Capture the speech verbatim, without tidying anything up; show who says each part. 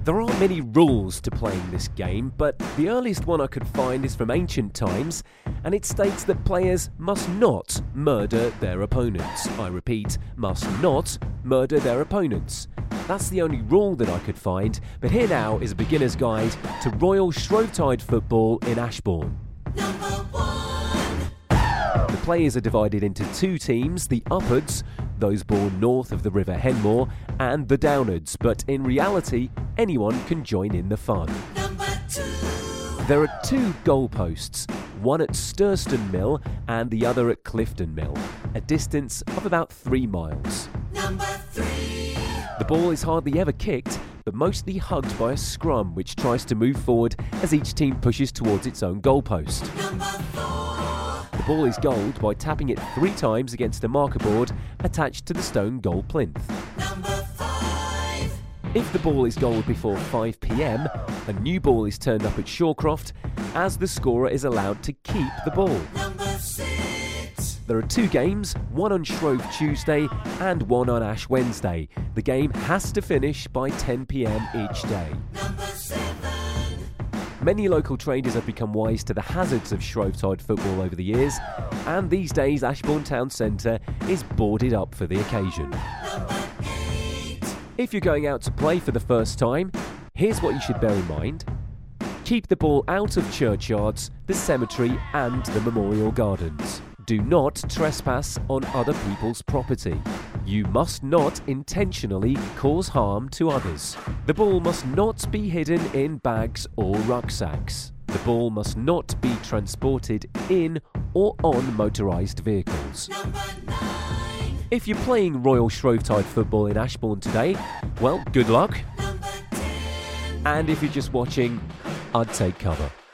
Speaker 1: There aren't many rules to playing this game, but the earliest one I could find is from ancient times, and it states that players must not murder their opponents. I repeat, must not murder their opponents. That's the only rule that I could find, but here now is a beginner's guide to Royal Shrovetide football in Ashbourne.
Speaker 2: Number one.
Speaker 1: The players are divided into two teams, the Uppards, those born north of the River Henmore, and the Downards, but in reality, anyone can join in the fun.
Speaker 2: Number two.
Speaker 1: There are two goalposts, one at Sturston Mill and the other at Clifton Mill, a distance of about three miles.
Speaker 2: Number three.
Speaker 1: The ball is hardly ever kicked, but mostly hugged by a scrum which tries to move forward as each team pushes towards its own goalpost.
Speaker 2: Number four.
Speaker 1: The ball is goaled by tapping it three times against a marker board attached to the stone goal plinth.
Speaker 2: Number five.
Speaker 1: If the ball is goaled before five p m, a new ball is turned up at Shawcroft, as the scorer is allowed to keep the ball.
Speaker 2: Number six.
Speaker 1: There are two games, one on Shrove Tuesday and one on Ash Wednesday. The game has to finish by ten p m each day.
Speaker 2: Number seven.
Speaker 1: Many local traders have become wise to the hazards of Shrovetide football over the years, and these days Ashbourne Town Centre is boarded up for the occasion.
Speaker 2: Number eight.
Speaker 1: If you're going out to play for the first time, here's what you should bear in mind. Keep the ball out of churchyards, the cemetery and the memorial gardens. Do not trespass on other people's property. You must not intentionally cause harm to others. The ball must not be hidden in bags or rucksacks. The ball must not be transported in or on motorised vehicles.
Speaker 2: Number nine.
Speaker 1: If you're playing Royal Shrovetide football in Ashbourne today, well, good luck.
Speaker 2: Number ten.
Speaker 1: And if you're just watching, I'd take cover.